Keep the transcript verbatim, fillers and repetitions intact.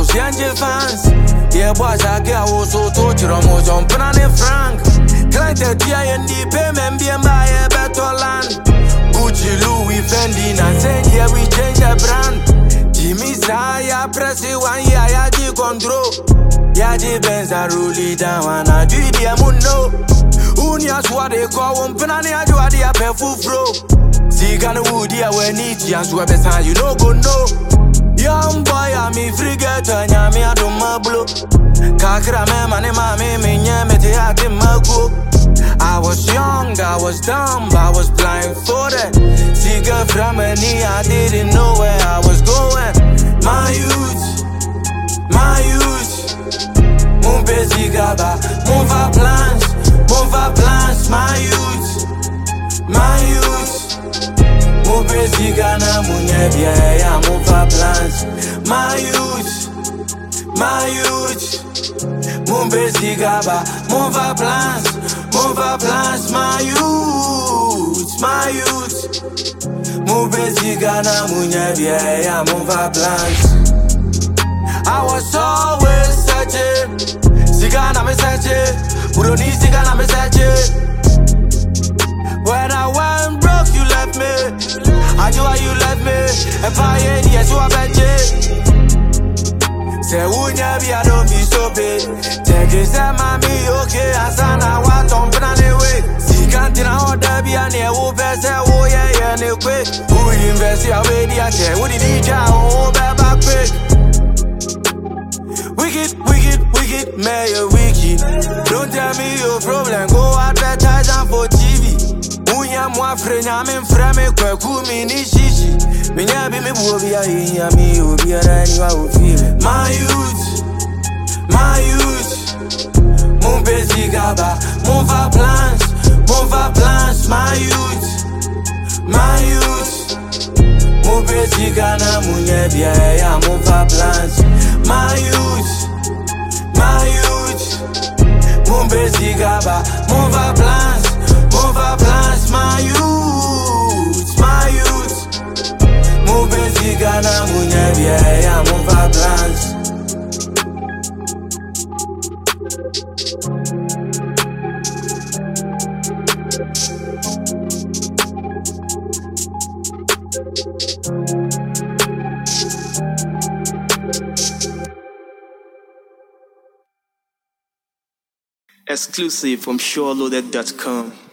change fans. Yeah, boys, I get also told you almost on Panani Frank. Client the D I N D payment be by a better land. Gucci, Louis, Fendi, and saying, yeah, we change the brand. Jimmy Zaya, press it one year, I do control. Yaji Benz, I roll it down, and I do the amuno. Unias, what they call one Panani, I do a pay full flow. See, Ghana Woody, I wear neat, and swear beside you, no go no. Young boy, I'm a frigate, and I'm a do my blow. Kakra me mane mame me nye me te ake mago. I was young, I was dumb, I was blindfolded. See girl from me, I didn't know where I was going. My youth, my youth. Mon busy gaba, mon va plans, mon va plans. My youth, my youth. Mon busy gana munye biya, mon va plans. My youth, my youth. Mon busy gaba, mon va plans, mon va plans. My youth, my youth. Mon busy gana munye biya, mon va plans. I was always searching, Sigana me searching, Uroni Sigana me searching. When I went broke, you left me. I do why you left me. If I ain't yes, you are better. Say unya be I don't be so big. Take it say mommy okay. Asana what on plan away. See can't na order be an e wo be say wo yeah yeah ne quick. Who invest your way the check? Who did he ja oh be back quick? Wicked, wicked, wicked, mayor wicked. Don't tell me your problem. Go advertise and for T V. Unya mwa frenya me frame kwa kumi ni shishi. Minya be me buobi ya inya mi obi ara ni wa ofile. My youth, my youth. Mon busy gaba, mon va plans, mon va plans. My youth, my youth. Mon busy gana munye biya ya mon va plans. My youth, my youth. Mon busy gaba, mon va plans, mon va plans. My youth, my youth. Mon busy gana munye biya ya mon va plans. Exclusive from sure loaded dot com.